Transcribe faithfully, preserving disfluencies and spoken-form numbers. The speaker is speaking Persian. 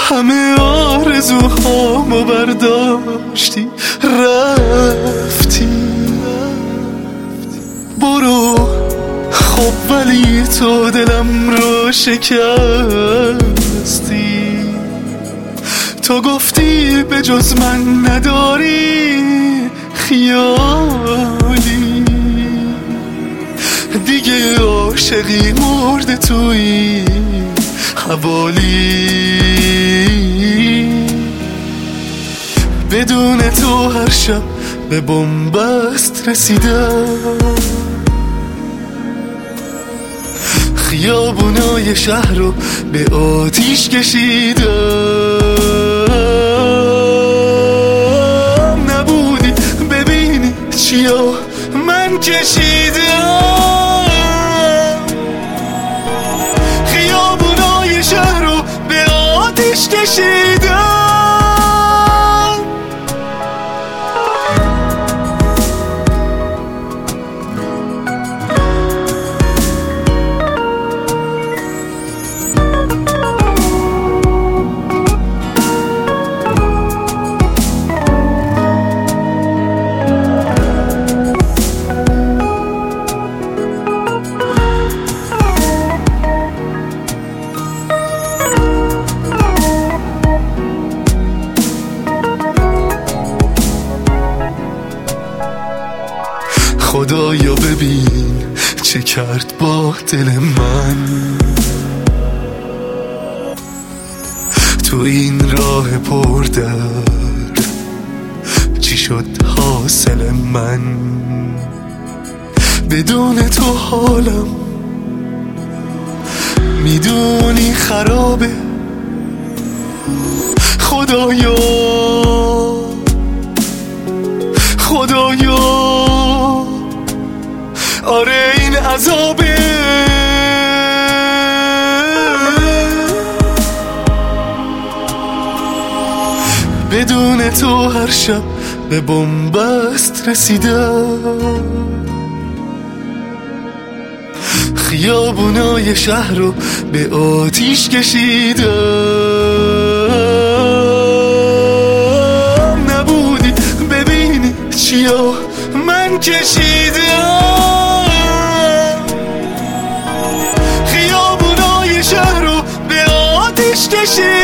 همه آرزوهامو برداشتی رفتی. برو خب ولی تو دلم رو شکستی. تو گفتی به جز من نداری خیالی، دیگه عاشقی مرده توی حوالی. بدون تو هر شب به بنبست رسیدم، خیابونای شهر رو به آتیش کشیدم. نبودی ببینی چیا من کشیدم، خیابونای شهر رو به آتیش کشیدم. خدایا ببین چه کرد با دل من، تو این راه پردرد چی شد حاصل من. بدون تو حالم میدونی خرابه. خدایا خدایا آره این عذابه. بدون تو هر شب به بنبست رسیدم، خیابونای شهر رو به آتیش کشیدم. نبودی ببینی چیا من کشیدم، خیابونای شهر رو به آتیش کشیدم.